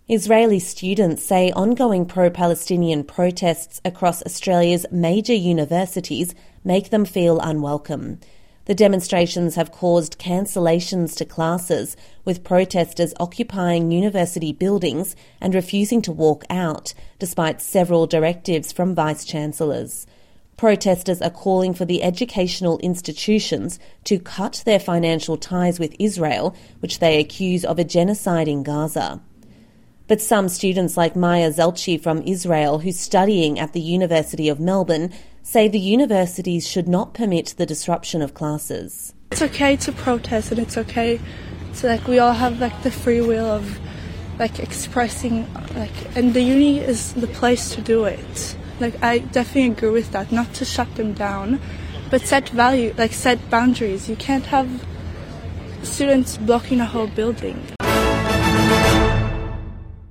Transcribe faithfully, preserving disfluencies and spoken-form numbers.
Israeli students say ongoing pro-Palestinian protests across Australia's major universities make them feel unwelcome. The demonstrations have caused cancellations to classes, with protesters occupying university buildings and refusing to walk out, despite several directives from vice-chancellors. Protesters are calling for the educational institutions to cut their financial ties with Israel, which they accuse of a genocide in Gaza. But some students like Maya Zelchi from Israel, who's studying at the University of Melbourne, say the universities should not permit the disruption of classes. It's okay to protest, and it's okay to, like, we all have, like, the free will of, like, expressing, like, and the uni is the place to do it. Like, I definitely agree with that, not to shut them down, but set value, like, set boundaries. You can't have students blocking a whole building.